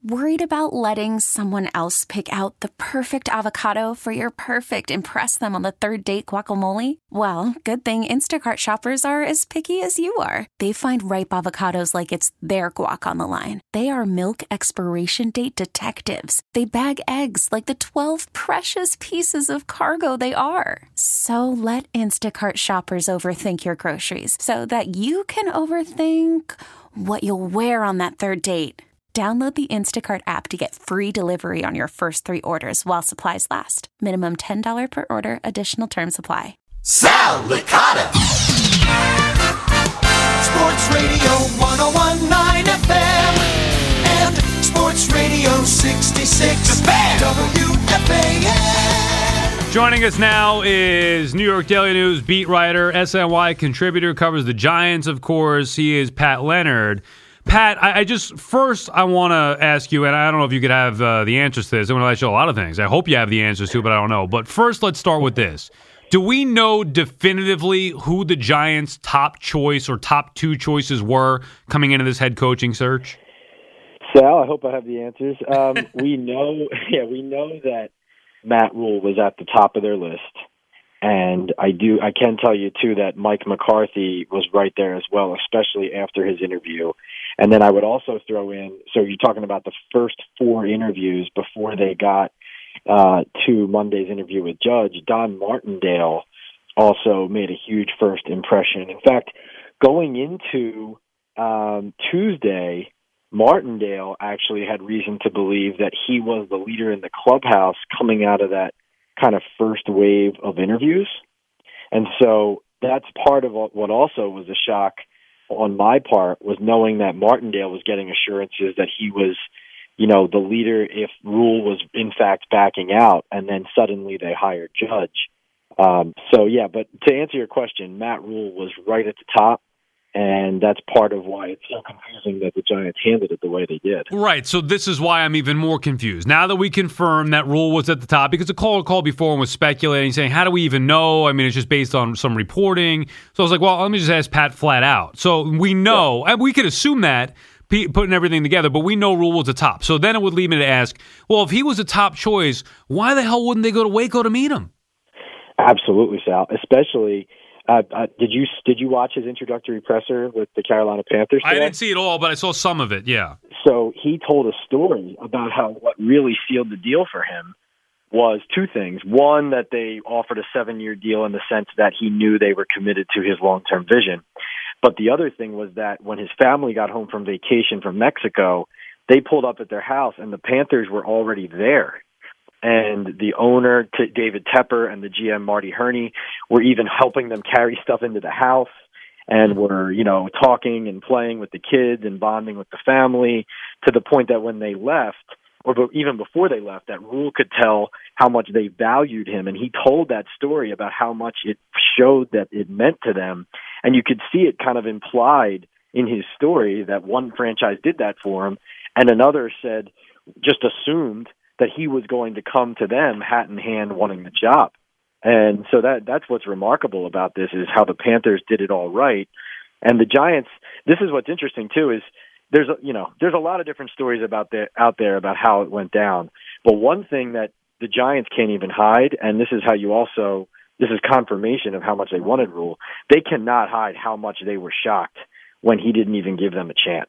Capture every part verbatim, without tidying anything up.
Worried about letting someone else pick out the perfect avocado for your perfect impress them on the third date guacamole? Well, good thing Instacart shoppers are as picky as you are. They find ripe avocados like it's their guac on the line. They are milk expiration date detectives. They bag eggs like the twelve precious pieces of cargo they are. So let Instacart shoppers overthink your groceries so that you can overthink what you'll wear on that third date. Download the Instacart app to get free delivery on your first three orders while supplies last. Minimum ten dollars per order. Additional terms apply. Sal Licata. Sports Radio one oh one point nine F M and Sports Radio sixty-six W F A N. Joining us now is New York Daily News beat writer, S N Y contributor, covers the Giants, of course. He is Pat Leonard. Pat, I, I just, first I want to ask you, and I don't know if you could have uh, the answers to this. I'm going to ask you a lot of things. I hope you have the answers to, but I don't know. But first, let's start with this. Do we know definitively who the Giants' top choice or top two choices were coming into this head coaching search? Sal, I hope I have the answers. Um, we know, yeah, we know that Matt Rule was at the top of their list. And I do, I can tell you, too, that Mike McCarthy was right there as well, especially after his interview. And then I would also throw in, so you're talking about the first four interviews before they got uh, to Monday's interview with Judge. Don Martindale also made a huge first impression. In fact, going into um, Tuesday, Martindale actually had reason to believe that he was the leader in the clubhouse coming out of that kind of first wave of interviews. And so that's part of what also was a shock on my part, was knowing that Martindale was getting assurances that he was, you know, the leader if Rule was in fact backing out, and then suddenly they hired Judge. Um, so, yeah, but to answer your question, Matt Rule was right at the top. And that's part of why it's so confusing that the Giants handled it the way they did. Right, so this is why I'm even more confused. Now that we confirm that Rule was at the top, because the caller called before and was speculating, saying, how do we even know? I mean, it's just based on some reporting. So I was like, well, let me just ask Pat flat out. So we know, and we could assume that, putting everything together, but we know Rule was the top. So then it would lead me to ask, well, if he was a top choice, why the hell wouldn't they go to Waco to meet him? Absolutely, Sal, especially... Uh, uh, did you did you watch his introductory presser with the Carolina Panthers today? I didn't see it all, but I saw some of it, yeah. So he told a story about how what really sealed the deal for him was two things. One, that they offered a seven-year deal in the sense that he knew they were committed to his long-term vision. But the other thing was that when his family got home from vacation from Mexico, they pulled up at their house, and the Panthers were already there. And the owner, T- David Tepper, and the G M, Marty Herney, were even helping them carry stuff into the house and were, you know, talking and playing with the kids and bonding with the family, to the point that when they left, or even before they left, that Rule could tell how much they valued him. And he told that story about how much it showed that it meant to them. And you could see it kind of implied in his story that one franchise did that for him, and another said, just assumed that he was going to come to them hat in hand wanting the job. And so that that's what's remarkable about this, is how the Panthers did it all right. And the Giants, this is what's interesting too, is there's a, you know, there's a lot of different stories about the, out there about how it went down. But one thing that the Giants can't even hide, and this is how you also, this is confirmation of how much they wanted Rule, they cannot hide how much they were shocked when he didn't even give them a chance.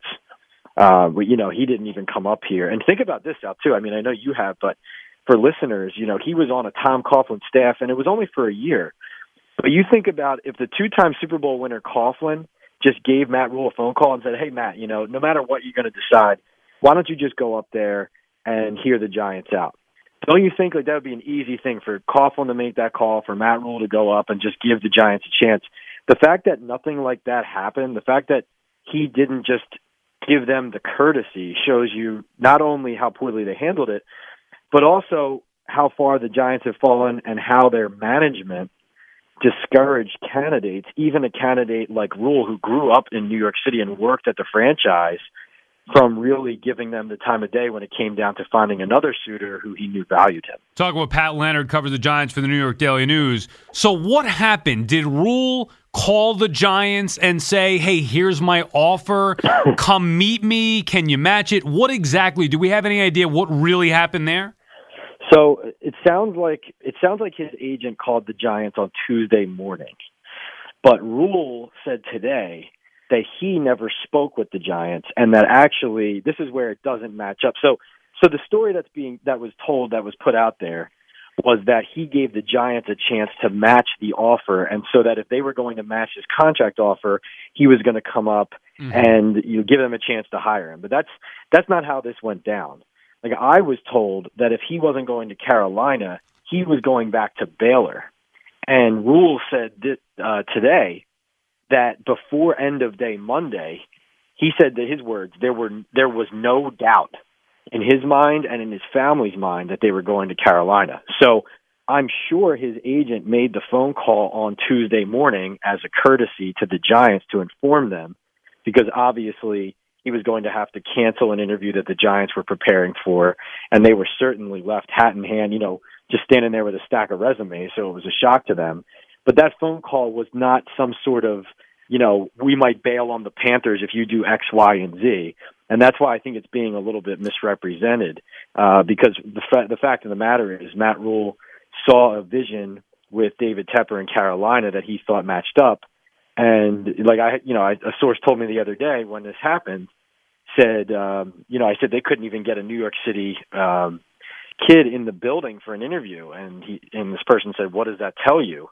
Uh, you know, he didn't even come up here. And think about this out too. I mean, I know you have, but for listeners, you know, he was on a Tom Coughlin staff, and it was only for a year. But you think about if the two-time Super Bowl winner Coughlin just gave Matt Rule a phone call and said, hey, Matt, you know, no matter what you're going to decide, why don't you just go up there and hear the Giants out? Don't you think like that would be an easy thing for Coughlin to make that call, for Matt Rule to go up and just give the Giants a chance? The fact that nothing like that happened, the fact that he didn't just give them the courtesy, shows you not only how poorly they handled it, but also how far the Giants have fallen and how their management discouraged candidates, even a candidate like Rule, who grew up in New York City and worked at the franchise, from really giving them the time of day when it came down to finding another suitor who he knew valued him. Talking with Pat Leonard, covers the Giants for the New York Daily News. So what happened? Did Rule call the Giants and say, hey, here's my offer. Come meet me. Can you match it? What exactly? Do we have any idea what really happened there? So it sounds like it sounds like his agent called the Giants on Tuesday morning. But Rule said today that he never spoke with the Giants, and that actually this is where it doesn't match up. So so the story that's being that was told, that was put out there, was that he gave the Giants a chance to match the offer, and so that if they were going to match his contract offer, he was going to come up mm-hmm. and you know, give them a chance to hire him. But that's that's not how this went down. Like, I was told that if he wasn't going to Carolina, he was going back to Baylor. And Rule said this, uh, today that before end of day Monday, he said that his words, there were there was no doubt in his mind and in his family's mind that they were going to Carolina. So I'm sure his agent made the phone call on Tuesday morning as a courtesy to the Giants to inform them, because obviously he was going to have to cancel an interview that the Giants were preparing for, and they were certainly left hat in hand, you know, just standing there with a stack of resumes, so it was a shock to them. But that phone call was not some sort of, you know, we might bail on the Panthers if you do X, Y, and Z. And that's why I think it's being a little bit misrepresented, uh, because the, fa- the fact of the matter is Matt Rule saw a vision with David Tepper in Carolina that he thought matched up. And like I, you know, I, a source told me the other day when this happened, said, um, you know, I said they couldn't even get a New York City um, kid in the building for an interview, and he, and this person said, "What does that tell you?"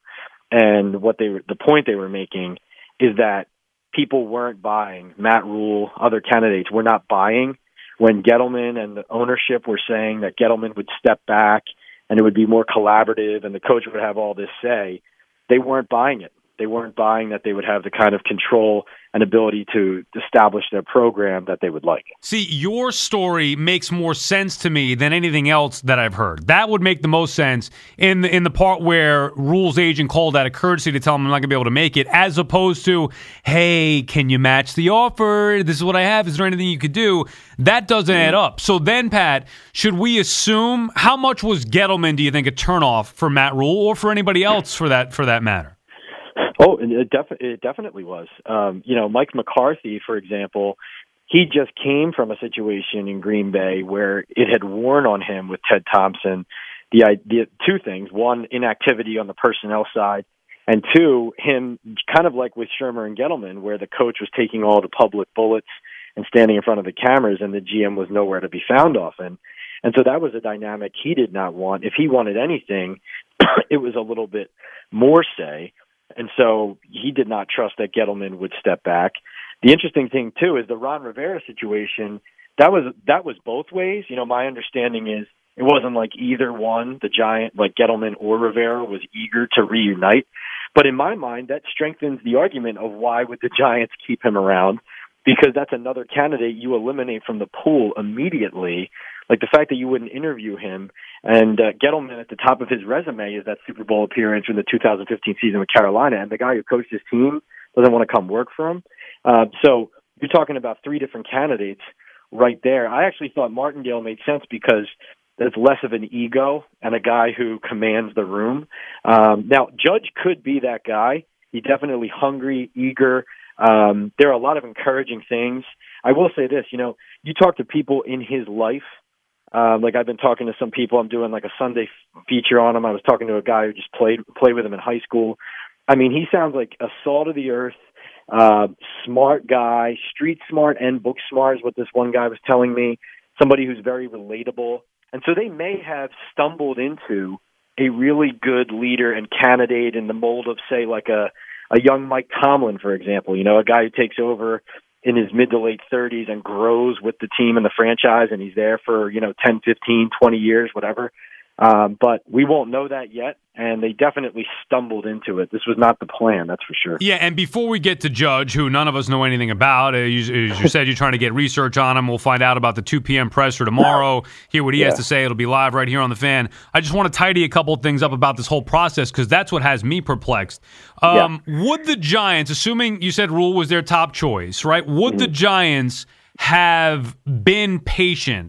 And what they, were, the point they were making is that people weren't buying. Matt Rule, other candidates were not buying when Gettleman and the ownership were saying that Gettleman would step back and it would be more collaborative and the coach would have all this say. They weren't buying it. They weren't buying that they would have the kind of control and ability to establish their program that they would like. See, your story makes more sense to me than anything else that I've heard. That would make the most sense in the, in the part where Rule's agent called out a courtesy to tell him I'm not going to be able to make it, as opposed to, hey, can you match the offer? This is what I have. Is there anything you could do? That doesn't add up. So then, Pat, should we assume, how much was Gettleman, do you think, a turnoff for Matt Rule or for anybody else for that for that matter? Oh, it, def- it definitely was. Um, you know, Mike McCarthy, for example, he just came from a situation in Green Bay where it had worn on him with Ted Thompson. The idea, two things: one, inactivity on the personnel side, and two, him kind of like with Shermer and Gettleman, where the coach was taking all the public bullets and standing in front of the cameras, and the G M was nowhere to be found often. And so that was a dynamic he did not want. If he wanted anything, it was a little bit more say. And so he did not trust that Gettleman would step back. The interesting thing, too, is the Ron Rivera situation, that was that was both ways. You know, my understanding is it wasn't like either one, the Giant, like Gettleman or Rivera, was eager to reunite. But in my mind, that strengthens the argument of why would the Giants keep him around, because that's another candidate you eliminate from the pool immediately. Like the fact that you wouldn't interview him, and uh, Gettleman at the top of his resume is that Super Bowl appearance in the two thousand fifteen season with Carolina, and the guy who coached his team doesn't want to come work for him. Uh, so you're talking about three different candidates right there. I actually thought Martindale made sense because there's less of an ego and a guy who commands the room. Um, now, Judge could be that guy. He's definitely hungry, eager. Um, there are a lot of encouraging things. I will say this, you know, you talk to people in his life. Um, like I've been talking to some people. I'm doing like a Sunday feature on him. I was talking to a guy who just played played with him in high school. I mean, he sounds like a salt of the earth, uh, smart guy, street smart and book smart is what this one guy was telling me. Somebody who's very relatable. And so they may have stumbled into a really good leader and candidate in the mold of, say, like a, a young Mike Tomlin, for example, you know, a guy who takes over in his mid to late thirties and grows with the team and the franchise, and he's there for, you know, ten, fifteen, twenty years, whatever. Um, but we won't know that yet, and they definitely stumbled into it. This was not the plan, that's for sure. Yeah, and before we get to Judge, who none of us know anything about, uh, you, as you said, you're trying to get research on him. We'll find out about the two p.m. presser tomorrow, hear what he yeah. has to say. It'll be live right here on The Fan. I just want to tidy a couple of things up about this whole process, because that's what has me perplexed. Um, yeah. Would the Giants, assuming you said Rule was their top choice, right, would mm-hmm. the Giants have been patient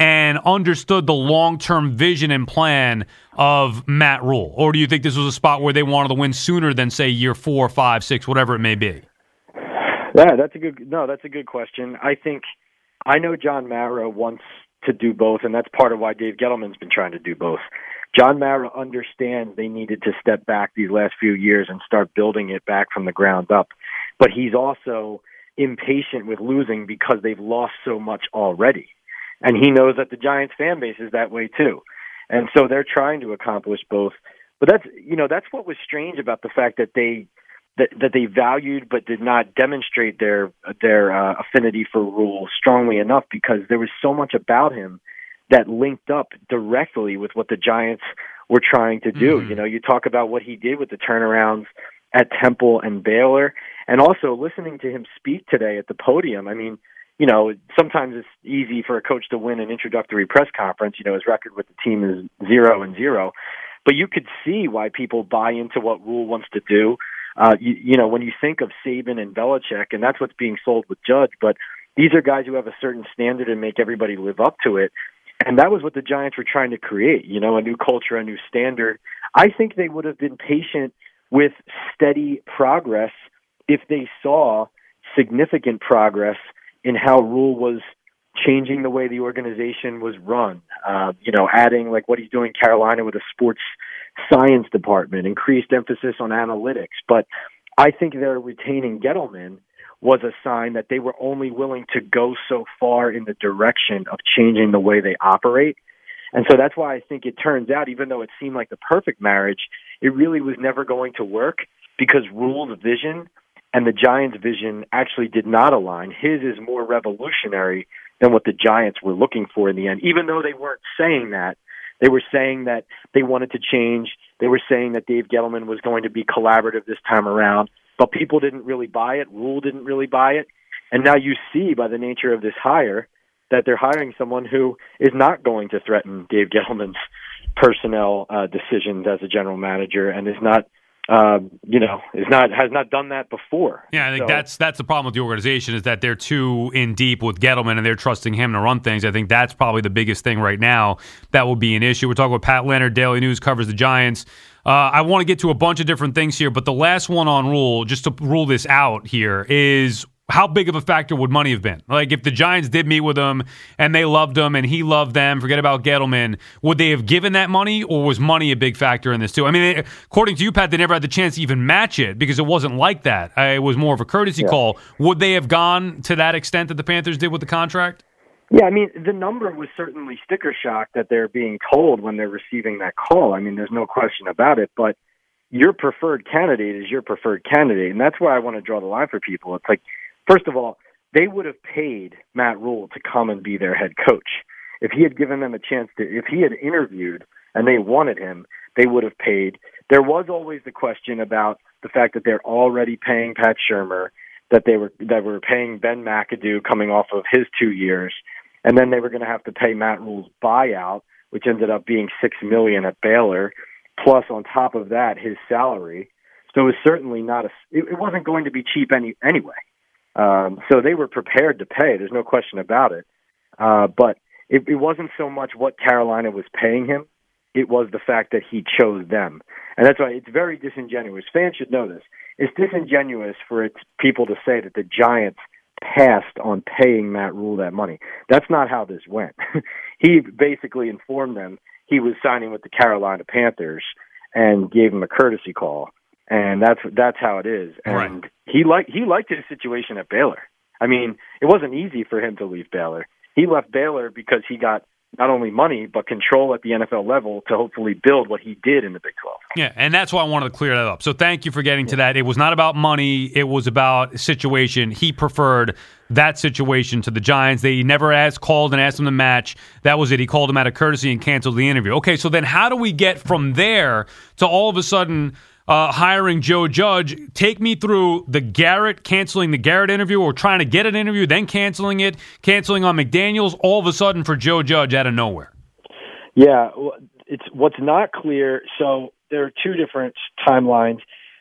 and understood the long-term vision and plan of Matt Rule? Or do you think this was a spot where they wanted to win sooner than, say, year four, five, six, whatever it may be? Yeah, that's a good no, that's a good question. I think I know John Mara wants to do both, and that's part of why Dave Gettleman's been trying to do both. John Mara understands they needed to step back these last few years and start building it back from the ground up. But he's also impatient with losing because they've lost so much already. And he knows that the Giants fan base is that way too. And so they're trying to accomplish both. But that's, you know, that's what was strange about the fact that they that, that they valued but did not demonstrate their their uh, affinity for Rule strongly enough, because there was so much about him that linked up directly with what the Giants were trying to do. Mm-hmm. You know, you talk about what he did with the turnarounds at Temple and Baylor, and also listening to him speak today at the podium. I mean, you know, sometimes it's easy for a coach to win an introductory press conference. You know, his record with the team is zero and zero. But you could see why people buy into what Rule wants to do. Uh, you, you know, when you think of Saban and Belichick, and that's what's being sold with Judge, but these are guys who have a certain standard and make everybody live up to it. And that was what the Giants were trying to create, you know, a new culture, a new standard. I think they would have been patient with steady progress if they saw significant progress in how Rule was changing the way the organization was run. Uh, you know, adding like what he's doing in Carolina with a sports science department, increased emphasis on analytics. But I think they're retaining Gettleman was a sign that they were only willing to go so far in the direction of changing the way they operate. And so that's why I think it turns out, even though it seemed like the perfect marriage, it really was never going to work, because Rule's vision and the Giants' vision actually did not align. His is more revolutionary than what the Giants were looking for in the end, even though they weren't saying that. They were saying that they wanted to change. They were saying that Dave Gettleman was going to be collaborative this time around. But people didn't really buy it. Rule didn't really buy it. And now you see by the nature of this hire that they're hiring someone who is not going to threaten Dave Gettleman's personnel uh, decisions as a general manager, and is not, uh, you know, is not has not done that before. Yeah, I think so, that's that's the problem with the organization, is that they're too in deep with Gettleman and they're trusting him to run things. I think that's probably the biggest thing right now that will be an issue. We're talking with Pat Leonard. Daily News covers the Giants. Uh, I want to get to a bunch of different things here, but the last one on Rule, just to rule this out here, is how big of a factor would money have been? Like, if the Giants did meet with him and they loved him and he loved them, forget about Gettleman, would they have given that money, or was money a big factor in this too? I mean, they, according to you, Pat, they never had the chance to even match it because it wasn't like that. Uh, it was more of a courtesy yeah. call. Would they have gone to that extent that the Panthers did with the contract? Yeah, I mean, the number was certainly sticker shock that they're being told when they're receiving that call. I mean, there's no question about it, but your preferred candidate is your preferred candidate, and that's where I want to draw the line for people. It's like, first of all, they would have paid Matt Rule to come and be their head coach. If he had given them a chance to, if he had interviewed and they wanted him, they would have paid. There was always the question about the fact that they're already paying Pat Shurmur, that they were that were paying Ben McAdoo coming off of his two years, and then they were going to have to pay Matt Rule's buyout, which ended up being six million dollars at Baylor, plus on top of that his salary. So it was certainly not a. It, it wasn't going to be cheap any anyway. Um, so they were prepared to pay. There's no question about it. Uh, but it, it wasn't so much what Carolina was paying him. It was the fact that he chose them. And that's why it's very disingenuous. Fans should know this. It's disingenuous for its people to say that the Giants passed on paying Matt Rule that money. That's not how this went. He basically informed them he was signing with the Carolina Panthers and gave him a courtesy call. And that's that's how it is. And right. he liked he liked his situation at Baylor. I mean, it wasn't easy for him to leave Baylor. He left Baylor because he got not only money, but control at the N F L level to hopefully build what he did in the Big twelve. Yeah, and that's why I wanted to clear that up. So thank you for getting to that. It was not about money. It was about situation. He preferred that situation to the Giants. They never asked, called and asked him to match. That was it. He called him out of courtesy and canceled the interview. Okay, so then how do we get from there to all of a sudden uh, hiring Joe Judge? Take me through the Garrett, canceling the Garrett interview, or trying to get an interview, then canceling it, canceling on McDaniels, all of a sudden for Joe Judge out of nowhere. Yeah, it's what's not clear. So there are two different timelines.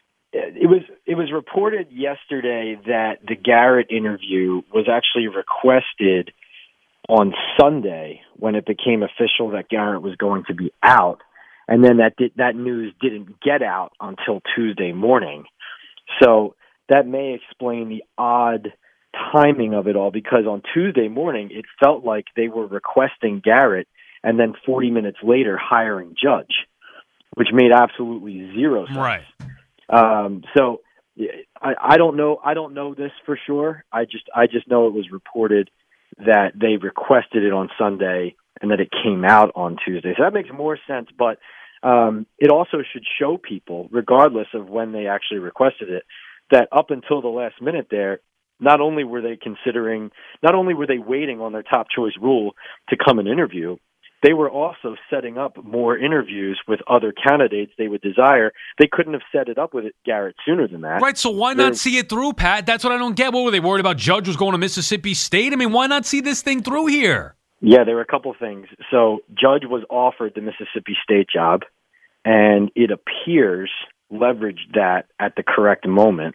It was it was reported yesterday that the Garrett interview was actually requested on Sunday when it became official that Garrett was going to be out. And then that did, that news didn't get out until Tuesday morning. So that may explain the odd timing of it all, because on Tuesday morning, it felt like they were requesting Garrett and then forty minutes later hiring Judge, which made absolutely zero sense. Right. Um, so I, I don't know. I don't know this for sure. I just, I just know it was reported that they requested it on Sunday and that it came out on Tuesday. So that makes more sense, but um, it also should show people, regardless of when they actually requested it, that up until the last minute there, not only were they considering, not only were they waiting on their top choice rule to come and interview, they were also setting up more interviews with other candidates they would desire. They couldn't have set it up with Garrett sooner than that. Right, so why not see it through, Pat? That's what I don't get. What were they worried about? Judge was going to Mississippi State? I mean, why not see this thing through here? Yeah, there were a couple things. So Judge was offered the Mississippi State job, and it appears leveraged that at the correct moment.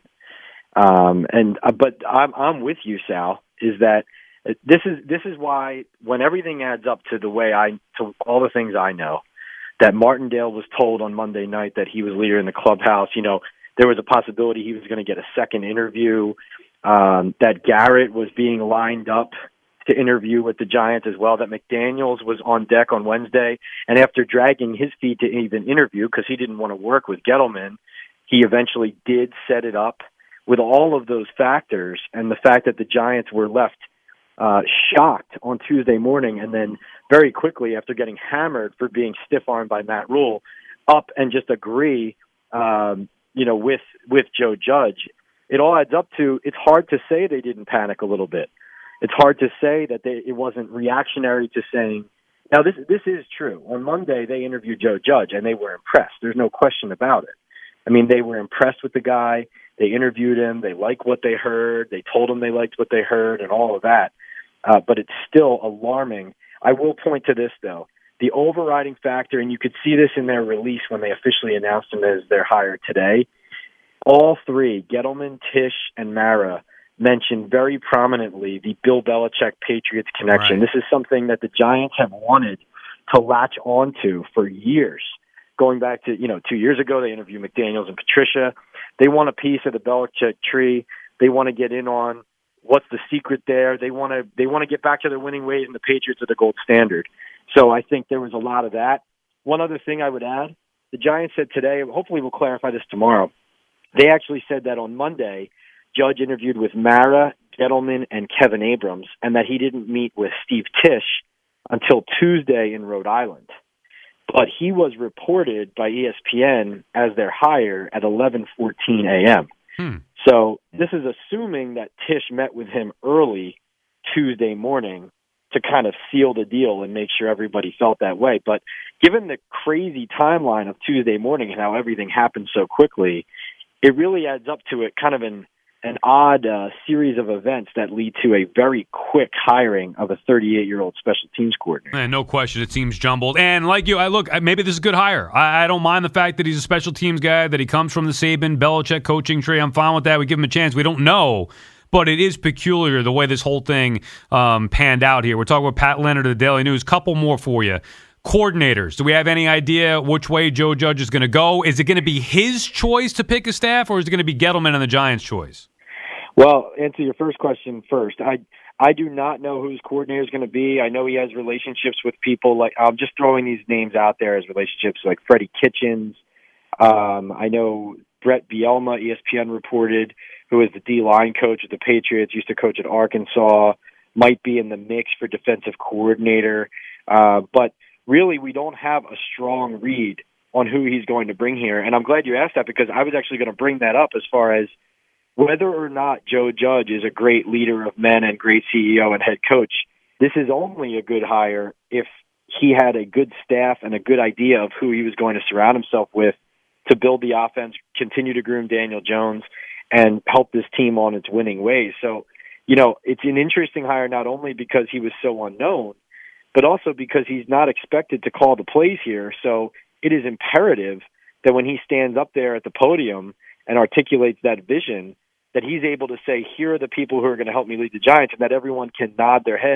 Um, and uh, but I'm I'm with you, Sal. Is that this is this is why when everything adds up to the way I to all the things I know, that Martindale was told on Monday night that he was leader in the clubhouse. You know, there was a possibility he was going to get a second interview. Um, that Garrett was being lined up to interview with the Giants as well. That McDaniels was on deck on Wednesday, and after dragging his feet to even interview because he didn't want to work with Gettleman, he eventually did set it up. With all of those factors and the fact that the Giants were left uh, shocked on Tuesday morning and then very quickly after getting hammered for being stiff-armed by Matt Rule, up and just agree, um, you know, with with Joe Judge, it all adds up to it's hard to say they didn't panic a little bit. It's hard to say that they, it wasn't reactionary to saying. Now this this is true. On Monday they interviewed Joe Judge and they were impressed. There's no question about it. I mean, they were impressed with the guy. They interviewed him. They liked what they heard. They told him they liked what they heard and all of that. Uh, but it's still alarming. I will point to this, though. The overriding factor, and you could see this in their release when they officially announced him as their hire today, all three, Gettleman, Tisch, and Mara, mentioned very prominently the Bill Belichick-Patriots connection. Right. This is something that the Giants have wanted to latch onto for years. Going back to, you know, two years ago, they interviewed McDaniels and Patricia. They want a piece of the Belichick tree. They want to get in on what's the secret there. They want to they want to get back to their winning ways, and the Patriots are the gold standard. So I think there was a lot of that. One other thing I would add, the Giants said today, hopefully we'll clarify this tomorrow, they actually said that on Monday, Judge interviewed with Mara, Gettleman, and Kevin Abrams, and that he didn't meet with Steve Tisch until Tuesday in Rhode Island. But he was reported by E S P N as their hire at eleven fourteen a.m. Hmm. So this is assuming that Tisch met with him early Tuesday morning to kind of seal the deal and make sure everybody felt that way. But given the crazy timeline of Tuesday morning and how everything happened so quickly, it really adds up to it kind of an an odd uh, series of events that lead to a very quick hiring of a thirty-eight-year-old special teams coordinator. Man, no question, it seems jumbled. And like you, I look, maybe this is a good hire. I, I don't mind the fact that he's a special teams guy, that he comes from the Saban, Belichick coaching tree. I'm fine with that. We give him a chance. We don't know, but it is peculiar the way this whole thing um, panned out here. We're talking about Pat Leonard of the Daily News. Couple more for you. Coordinators, do we have any idea which way Joe Judge is going to go? Is it going to be his choice to pick a staff, or is it going to be Gettleman and the Giants' choice? Well, answer your first question first. I I do not know who his coordinator is going to be. I know he has relationships with people like I'm just throwing these names out there as relationships like Freddie Kitchens. Um, I know Brett Bielema, E S P N reported, who is the D-line coach of the Patriots, used to coach at Arkansas, might be in the mix for defensive coordinator. Uh, but really, we don't have a strong read on who he's going to bring here. And I'm glad you asked that because I was actually going to bring that up as far as whether or not Joe Judge is a great leader of men and great C E O and head coach. This is only a good hire if he had a good staff and a good idea of who he was going to surround himself with to build the offense, continue to groom Daniel Jones, and help this team on its winning ways. So, you know, it's an interesting hire not only because he was so unknown, but also because he's not expected to call the plays here. So it is imperative that when he stands up there at the podium and articulates that vision, that he's able to say, here are the people who are going to help me lead the Giants, and that everyone can nod their head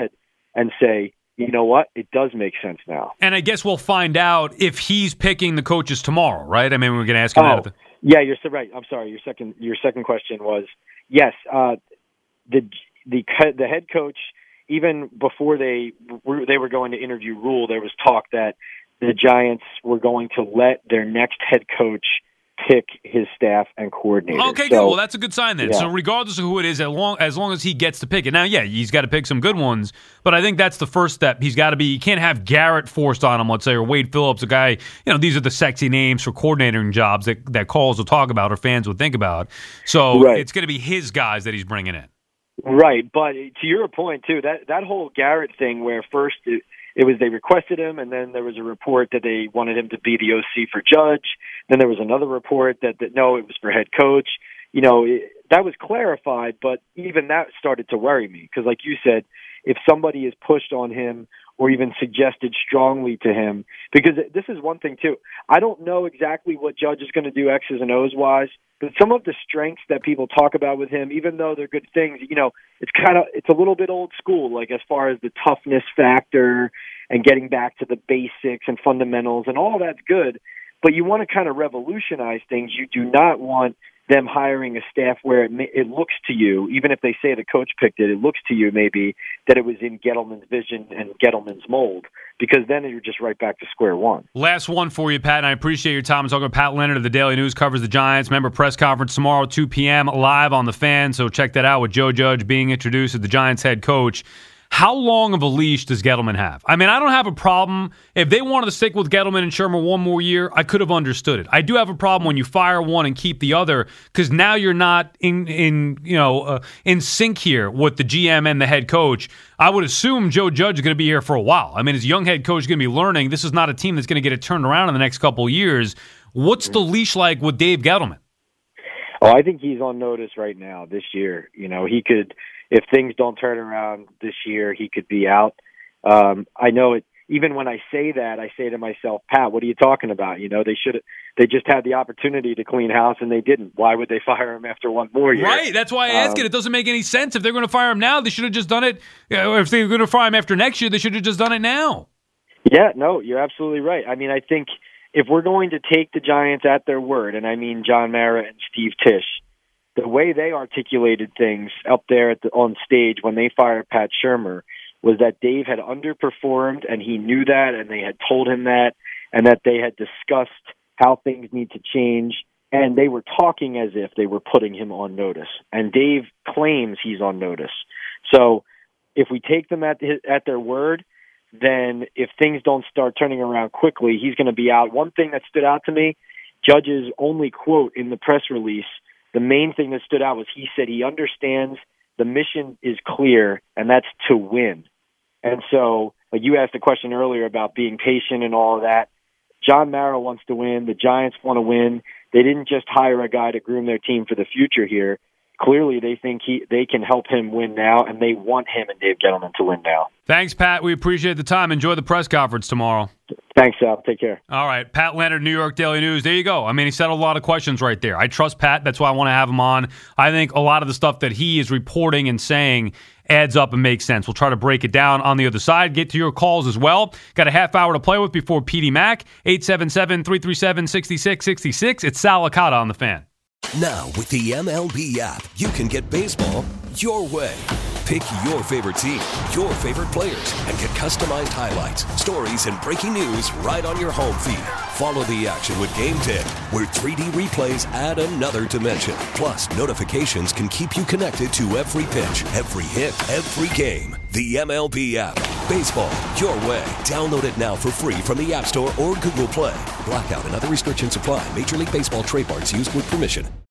and say, you know what, it does make sense now. And I guess we'll find out if he's picking the coaches tomorrow, right? I mean, we're going to ask him oh, that. At the- yeah, you're so right. I'm sorry. Your second your second question was, yes, uh, the the the head coach, even before they were, they were going to interview Rule, there was talk that the Giants were going to let their next head coach pick his staff and coordinator. Okay, so, good. Well, that's a good sign then. Yeah. So regardless of who it is, as long, as long as he gets to pick it. Now, yeah, he's got to pick some good ones, but I think that's the first step. He's got to be, you can't have Garrett forced on him, let's say, or Wade Phillips, a guy, you know, these are the sexy names for coordinating jobs that, that calls will talk about or fans would think about. So right. It's going to be his guys that he's bringing in. Right, but to your point, too, that, that whole Garrett thing where first it, it was they requested him, and then there was a report that they wanted him to be the O C for Judge. Then there was another report that, that no, it was for head coach. You know, it, that was clarified, but even that started to worry me because, like you said, if somebody is pushed on him or even suggested strongly to him, because this is one thing, too. I don't know exactly what Judge is going to do X's and O's wise, but some of the strengths that people talk about with him, even though they're good things, you know, it's kind of, it's a little bit old school, like as far as the toughness factor and getting back to the basics and fundamentals and all that's good. But you want to kind of revolutionize things. You do not want them hiring a staff where it, it looks to you, even if they say the coach picked it, it looks to you maybe that it was in Gettleman's vision and Gettleman's mold, because then you're just right back to square one. Last one for you, Pat, and I appreciate your time. I'm talking about Pat Leonard of the Daily News, covers the Giants. Member press conference tomorrow, two p.m., live on The Fan, so check that out with Joe Judge being introduced as the Giants head coach. How long of a leash does Gettleman have? I mean, I don't have a problem. If they wanted to stick with Gettleman and Shermer one more year, I could have understood it. I do have a problem when you fire one and keep the other, because now you're not in, in you know, uh, in sync here with the G M and the head coach. I would assume Joe Judge is going to be here for a while. I mean, his young head coach is going to be learning. This is not a team that's going to get it turned around in the next couple of years. What's the leash like with Dave Gettleman? Oh, I think he's on notice right now this year. You know, he could, if things don't turn around this year, he could be out. Um, I know it. Even when I say that, I say to myself, Pat, what are you talking about? You know, they should. They just had the opportunity to clean house, and they didn't. Why would they fire him after one more year? Right. That's why I ask um, it. It doesn't make any sense. If they're going to fire him now, they should have just done it. You know, if they're going to fire him after next year, they should have just done it now. Yeah, no, you're absolutely right. I mean, I think if we're going to take the Giants at their word, and I mean John Mara and Steve Tisch, the way they articulated things up there at the, on stage when they fired Pat Shurmur was that Dave had underperformed, and he knew that, and they had told him that, and that they had discussed how things need to change, and they were talking as if they were putting him on notice. And Dave claims he's on notice. So if we take them at his, at their word, then if things don't start turning around quickly, he's going to be out. One thing that stood out to me, Judge's only quote in the press release, the main thing that stood out was he said he understands the mission is clear, and that's to win. And so, like you asked a question earlier about being patient and all of that. John Mara wants to win. The Giants want to win. They didn't just hire a guy to groom their team for the future here. Clearly, they think he they can help him win now, and they want him and Dave Gettleman to win now. Thanks, Pat. We appreciate the time. Enjoy the press conference tomorrow. Thanks, Sal. Take care. All right. Pat Leonard, New York Daily News. There you go. I mean, he settled a lot of questions right there. I trust Pat. That's why I want to have him on. I think a lot of the stuff that he is reporting and saying adds up and makes sense. We'll try to break it down on the other side. Get to your calls as well. Got a half hour to play with before P D Mac. eight seven seven, three three seven, six six six six. It's Sal Licata on The Fan. Now, with the M L B app, you can get baseball your way. Pick your favorite team, your favorite players, and get customized highlights, stories, and breaking news right on your home feed. Follow the action with Game ten, where three D replays add another dimension. Plus, notifications can keep you connected to every pitch, every hit, every game. The M L B app. Baseball your way. Download it now for free from the App Store or Google Play. Blackout and other restrictions apply. Major League Baseball trademarks used with permission.